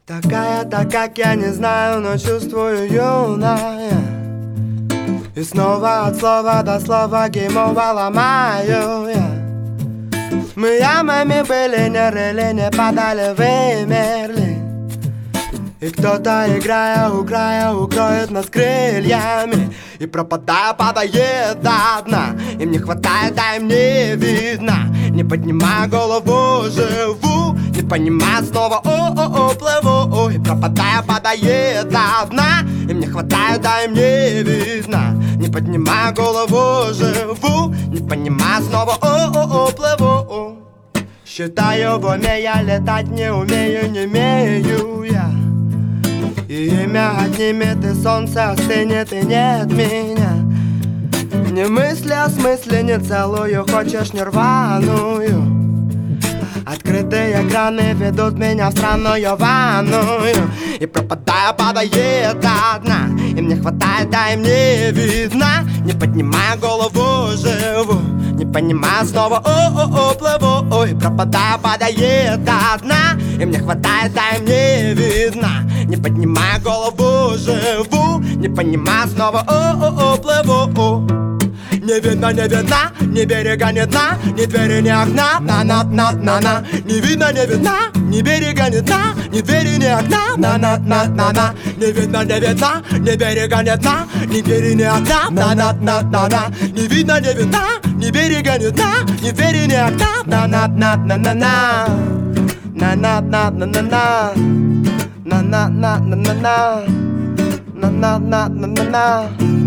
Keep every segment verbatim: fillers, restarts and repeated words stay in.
Такая-то, как я не знаю, но чувствую юная. И снова от слова до слова геймова ломаю я. Мы ямами были, не рыли, не падали, вымерли. И кто-то, играя у края, укроет нас крыльями. И пропадая, падает до дна. Им не хватает, а им не видно. Не поднимая голову, живу. Не понимая, снова о-о-о, плыву. И пропадая, падает до дна. Им не хватает, а им не видно. Не поднимая голову, живу. Не понимая, снова о-о-о, плыву. Считаю в уме, я летать не умею, не умею я. И имя отнимет, и солнце остынет, и нет меня. Не мысли о смысле, не целую, хочешь не рваную. Открытые экраны ведут меня в странную ванную. И пропадая, падает до дна. Им не хватает, а им не видно. Не поднимая голову, живу. Не понимая, снова о-о-о, плыву. Ой, пропадая, падает до дна. Им не хватает, а им не видно. Не поднимая голову, живу. Не понимая, снова о-о-о, плыву. Не видно, не видно, ни берега, ни дна, ни двери, ни окна. На-на-на-на-на. Не видно, не видно, ни берега, ни дна, ни двери, ни окна. На-на-на-на-на. Не видно, не видно, ни берега, ни дна, ни двери, ни окна. На-на-на-на-на. Не видно, не видно, ни берега, ни дна, ни двери, ни окна. На-на-на-на-на-на. На-на-на-на-на-на. На-на-на-на-на-на. На-на-на-на-на-на.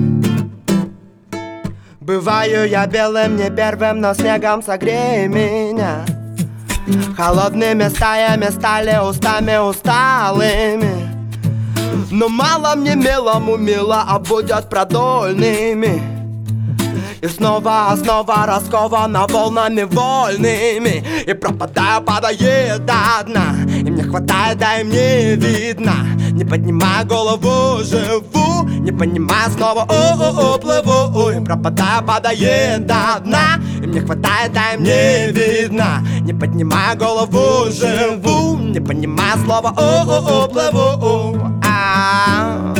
Бываю я белым, не первым, но снегом согрей меня. Холодными стаями стали устами усталыми. Но мало мне милому мило, а будет продольными. И снова основа раскована волнами вольными. И пропадая, падает до дна. Им не хватает, а им не видно. Не поднимая голову, живу. Не понимая, снова о-о-о, плыву. И пропадая, падает до дна. Им не хватает, а им не видно. Не поднимая голову, живу. Не понимая, слова о-о-о, плыву. А-а-а.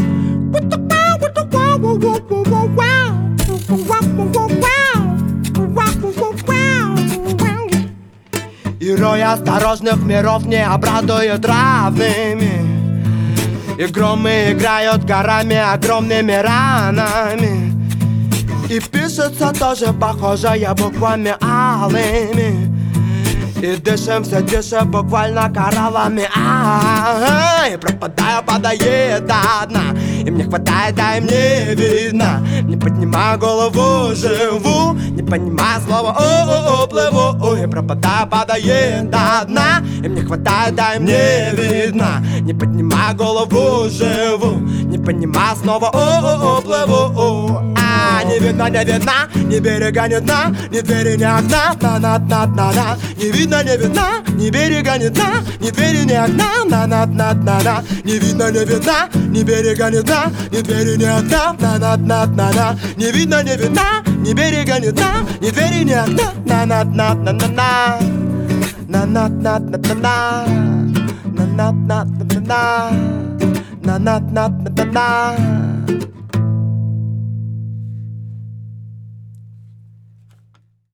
И рой осторожных миров не обрадует равными. И громы играют горами, огромными ранами. И пишется тоже похожее буквами алыми. И дышим все тише, буквально кораллами. А-а-а. И пропадая, падает до дна. Им не хватает, а им не видно. Не поднимая голову, живу. Не понимая слова о-о-о, плыву. И пропадая, падает до дна. Им не хватает, а им не видно. Не поднимая голову, живу. Не понимая снова о-о-о, плыву. А, не видно, не видно, ни берега, ни дна, ни двери, ни окна. На-на-на-на-на. Не видно, не видно, ни берега, ни дна, ни двери, ни окна. На-на-на-на-на. Не видно, не видно, ни берега, ни дна, ни двери, ни окна. На-на-на-на-на. Не видно, не видно, ни берега, ни дна, ни двери, ни окна. На-на-на-на-на-на. На-на-на-на-на-на. На-на-на-на-на-на. На-на-на-на-на-на.